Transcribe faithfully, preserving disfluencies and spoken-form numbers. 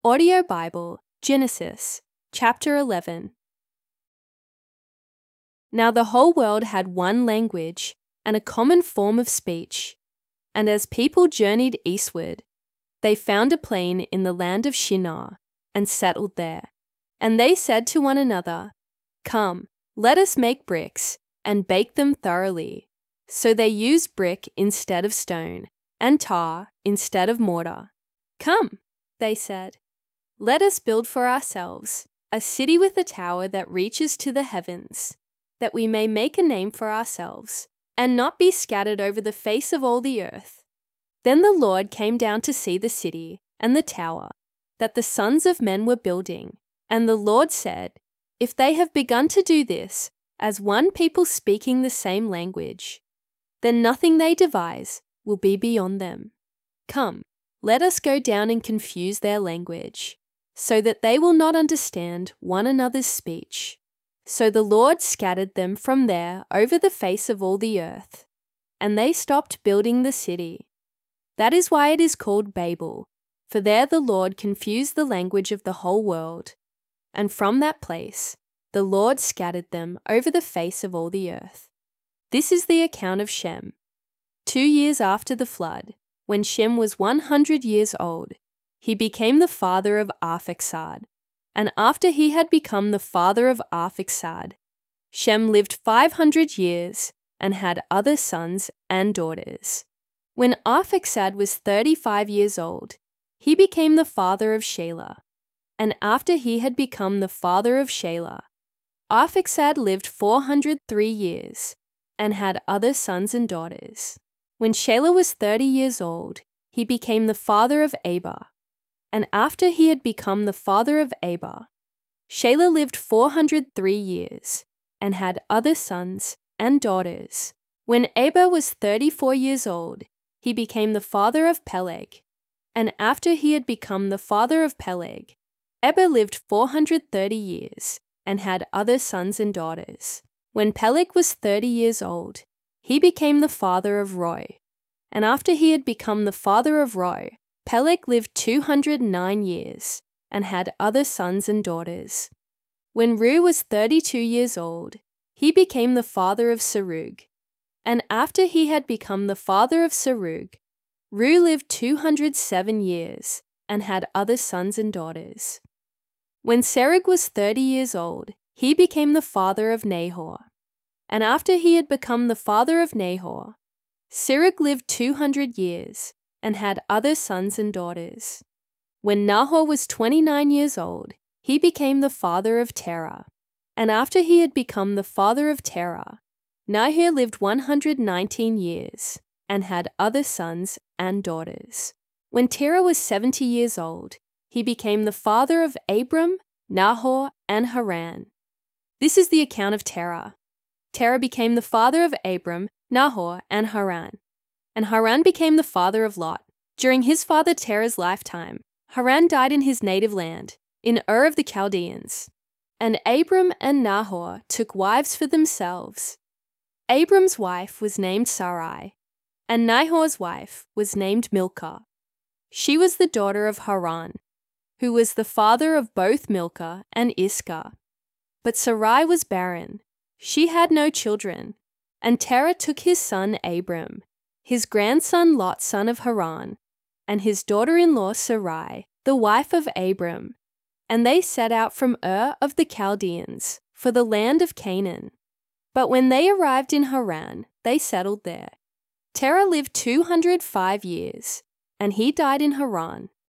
Audio Bible, Genesis, chapter eleven. Now the whole world had one language and a common form of speech. And as people journeyed eastward, they found a plain in the land of Shinar and settled there. And they said to one another, "Come, let us make bricks and bake them thoroughly." So they used brick instead of stone and tar instead of mortar. "Come," they said, "let us build for ourselves a city with a tower that reaches to the heavens, that we may make a name for ourselves and not be scattered over the face of all the earth." Then the Lord came down to see the city and the tower that the sons of men were building. And the Lord said, "If they have begun to do this as one people speaking the same language, then nothing they devise will be beyond them. Come, let us go down and confuse their language, so that they will not understand one another's speech." So the Lord scattered them from there over the face of all the earth, and they stopped building the city. That is why it is called Babel, for there the Lord confused the language of the whole world. And from that place the Lord scattered them over the face of all the earth. This is the account of Shem. Two years after the flood, when Shem was one hundred years old, he became the father of Arphaxad. And after he had become the father of Arphaxad, Shem lived five hundred years and had other sons and daughters. When Arphaxad was thirty-five years old, he became the father of Shelah. And after he had become the father of Shelah, Arphaxad lived four hundred three years and had other sons and daughters. When Shelah was thirty years old, he became the father of Eber. And after he had become the father of Eber, Shelah lived four hundred three years and had other sons and daughters. When Eber was thirty-four years old, he became the father of Peleg. And after he had become the father of Peleg, Eber lived four hundred thirty years and had other sons and daughters. When Peleg was thirty years old, he became the father of Reu. And after he had become the father of Reu, Peleg lived two hundred nine years and had other sons and daughters. When Reu was thirty-two years old, he became the father of Serug. And after he had become the father of Serug, Reu lived two hundred seven years and had other sons and daughters. When Serug was thirty years old, he became the father of Nahor. And after he had become the father of Nahor, Serug lived two hundred years and had other sons and daughters. When Nahor was twenty-nine years old, he became the father of Terah. And after he had become the father of Terah, Nahor lived one hundred nineteen years and had other sons and daughters. When Terah was seventy years old, he became the father of Abram, Nahor, and Haran. This is the account of Terah. Terah became the father of Abram, Nahor, and Haran. And Haran became the father of Lot. During his father Terah's lifetime, Haran died in his native land, in Ur of the Chaldeans. And Abram and Nahor took wives for themselves. Abram's wife was named Sarai, and Nahor's wife was named Milcah. She was the daughter of Haran, who was the father of both Milcah and Iscah. But Sarai was barren. She had no children. And Terah took his son Abram, his grandson Lot son of Haran, and his daughter-in-law Sarai, the wife of Abram, and they set out from Ur of the Chaldeans for the land of Canaan. But when they arrived in Haran, they settled there. Terah lived two hundred five years, and he died in Haran